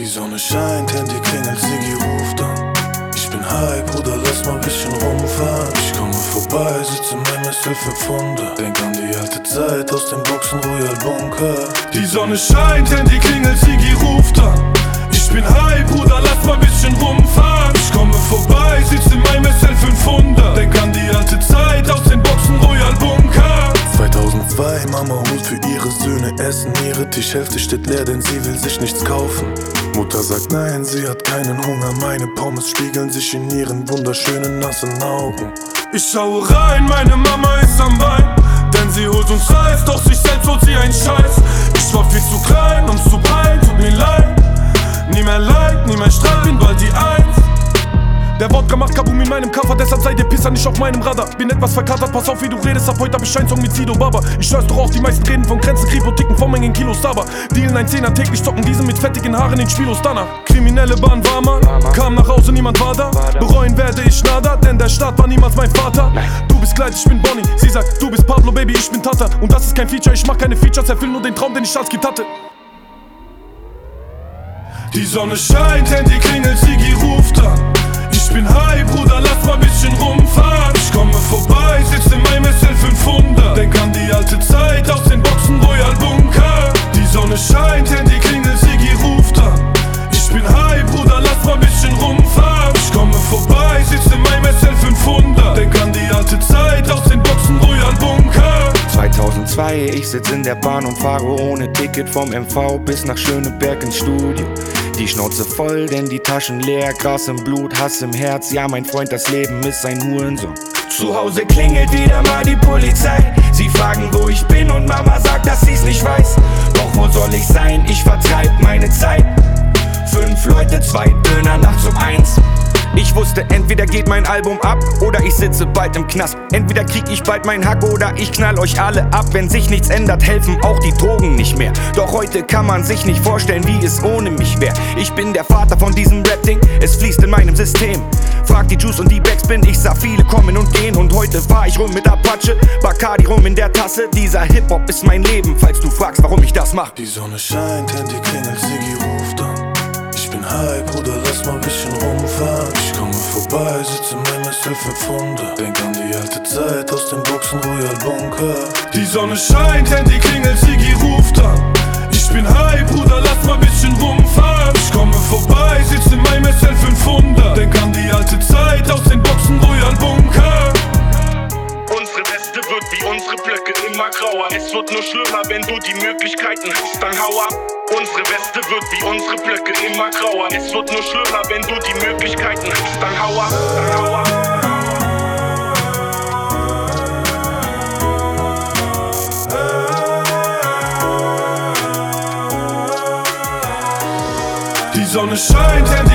Die Sonne scheint, Handy klingelt, Siggi ruft an. Ich bin high, Bruder, lass mal bisschen rumfahren. Ich komme vorbei, sitze in meinem SL500. Denk an die alte Zeit aus dem Boxen Royal Bunker. Die Sonne scheint, Handy klingelt, Siggi ruft an. Ich bin high, Bruder, lass mal bisschen rumfahren. Ich komme vorbei, sitze in meinem SL500. Denk an die alte Zeit aus den Boxen Royal Bunker. 2002, Mama holt für ihre Söhne Essen. Ihre Tischhälfte steht leer, denn sie will sich nichts kaufen. Mutter sagt nein, sie hat keinen Hunger. Meine Pommes spiegeln sich in ihren wunderschönen nassen Augen. Ich schaue rein, meine Mama ist am Wein, denn sie holt uns Reis, doch sich selbst holt sie einen Scheiß. Ich war viel zu klein, um's zu peilen, tut mir leid. Nie mehr Leid, nie mehr Streit, bin bald die Eins. Der Wodka macht Kaboom in meinem Koffer, deshalb seid ihr Pisser nicht auf meinem Radar. Bin etwas verkatert, pass auf wie du redest, ab heute hab ich Scheinzong mit Sido Baba. Ich hör's doch auch, die meisten reden von Grenzen, Kripo, ticken von Mengen Kilos Saba. Dealen ein Zehner täglich, zocken diese mit fettigen Haaren in Spielos danach. Kriminelle Bahn war mal, kam nach Hause, niemand war da. Bereuen werde ich nada, denn der Staat war niemals mein Vater. Du bist Kleid, ich bin Bonnie, sie sagt, du bist Pablo, Baby, ich bin Tata. Und das ist kein Feature, ich mach keine Features, erfüll nur den Traum, den ich als Kind hatte. Die Sonne scheint, Handy klingelt, Siggi ruft an. Ich bin high, Bruder, lass mal bisschen rumfahren. Ich komme vorbei, sitze in meinem SL500. Denk an die alte Zeit aus den Boxen Royal Bunker. Die Sonne scheint, Handy klingelt, Siggi ruft an. Ich bin high, Bruder, lass mal bisschen rumfahren. Ich komme vorbei, sitze in meinem SL500. Denk an die alte Zeit aus den Boxen Royal Bunker. 2002, ich sitz in der Bahn und fahre ohne Ticket vom MV bis nach Schöneberg ins Studio. Die Schnauze voll, denn die Taschen leer, Gras im Blut, Hass im Herz. Ja, mein Freund, das Leben ist ein Hurensohn. Zu Hause klingelt wieder mal die Polizei. Sie fragen, wo ich bin und Mama sagt, dass sie's nicht weiß. Doch wo soll ich sein? Ich vertreib meine Zeit. 5 Leute, 2 Döner nachts um 1. Ich wusste, entweder geht mein Album ab oder ich sitze bald im Knast. Entweder krieg ich bald mein Hack oder ich knall euch alle ab. Wenn sich nichts ändert, helfen auch die Drogen nicht mehr. Doch heute kann man sich nicht vorstellen, wie es ohne mich wär. Ich bin der Vater von diesem Rap-Ding, es fließt in meinem System. Frag die Juice und die Backspin, ich sah viele kommen und gehen. Und heute fahr ich rum mit Apache, Bacardi rum in der Tasse. Dieser Hip-Hop ist mein Leben, falls du fragst, warum ich das mach. Die Sonne scheint, Handy klingelt, Siggi ruft an. Ich bin high, Bruder, lass mal bisschen rumfahren. Ich komme vorbei, sitze in meinem SL500. Denk an die alte Zeit aus den Boxen Royal Bunker. Die Sonne scheint, Handy klingelt, Siggi ruft an. Ich bin high, Bruder, lass mal bisschen rumfahren. Ich komme vorbei, sitze in meinem SL500. Denk an die alte Zeit aus den Boxen Royal Bunker. Unsere Weste wird wie unsere Blöcke immer grauer. Es wird nur schlimmer, wenn du die Möglichkeiten hast, dann hau ab. Unsere Weste wird wie unsere Blöcke immer grauer. Es wird nur schlimmer, wenn du die Möglichkeiten hast, dann hau ab, dann hau ab. Die Sonne scheint,